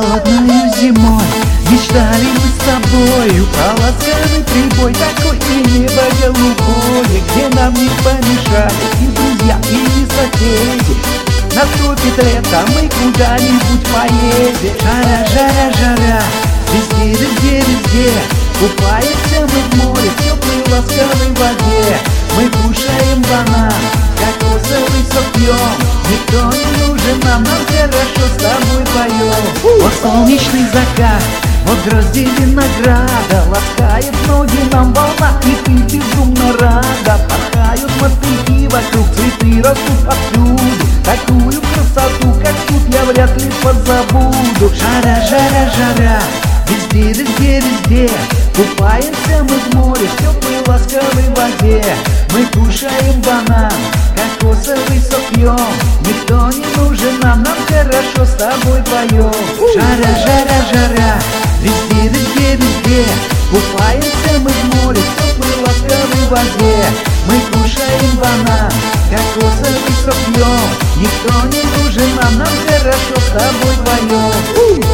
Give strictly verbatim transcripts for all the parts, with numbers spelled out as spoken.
холодною зимой мечтали мы с тобою про ласковый прибой, такой и небо голубое, где нам не помешали и друзья, и соседи. Наступит лето, мы куда-нибудь поедем. Жара, жара, жара, везде, везде, везде. Купаемся мы в море, в теплой ласковой воде. Мы кушаем банан, кокосовый сок пьем. Никто не нужен нам, нам хорошо с тобой поем. Вот солнечный закат, вот грозди винограда, ласкает ноги нам волна, и ты безумно рада. Порхают мотыльки вокруг, цветы растут повсюду. Такую красоту, как тут, я вряд ли позабуду. Жара, жара, жара, везде, везде, везде. Купаемся мы в море, в теплой ласковой воде. Мы кушаем банан, кокосовый сок пьем. Никто не нужен нам, нам хорошо с тобой поем. Жара, жара, жара, везде, везде, везде. Купаемся мы в море, в теплой ласковой воде. Мы кушаем банан, кокосовый сок пьем. Никто не нужен нам, нам хорошо с тобой поем.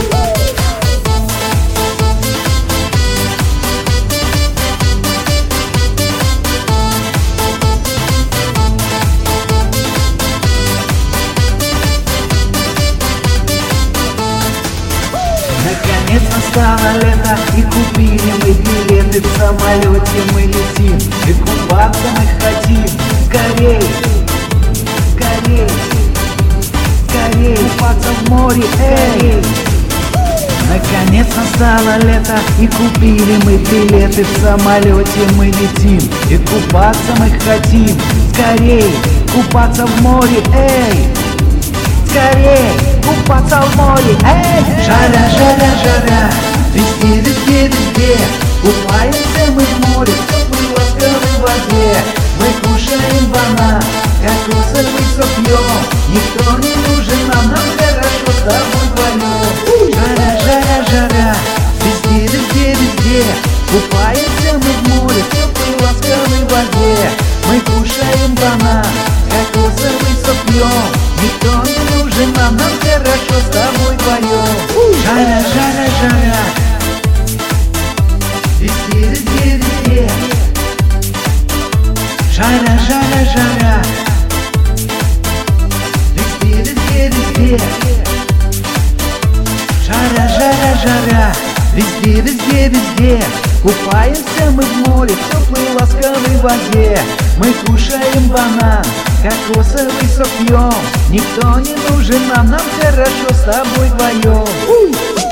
Наконец настало лето, и купили мы билеты. В самолете мы летим, и купаться мы хотим. Скорей, скорей, скорей, купаться в море, эй! Наконец настало лето, и купили мы билеты. В самолете мы летим, и купаться мы хотим. Скорей, купаться в море, эй! Скорей, купаться в море, эй! Жара, жара, жара, везде, везде, везде. Купаемся мы в море, в теплой ласковой воде. Мы кушаем банан, кокосовый сок пьем. Никто не нужен нам, нам хорошо с тобой поем. Жара, жара, жара, везде, везде, везде. Купаемся мы в море, в теплой ласковой воде. Мы кушаем банан, кокосовый сок пьем. Никто не нужен нам, нам хорошо с тобой поем. Жара, жара, жара, везде, везде, везде. Жара, жара, жара, везде, везде, везде. Жара, жара, жара, везде, везде, везде. Купаемся мы в море, в теплой ласковой воде. Мы кушаем банан, кокосовый сок пьем. Никто не нужен нам, нам хорошо с тобой вдвоем.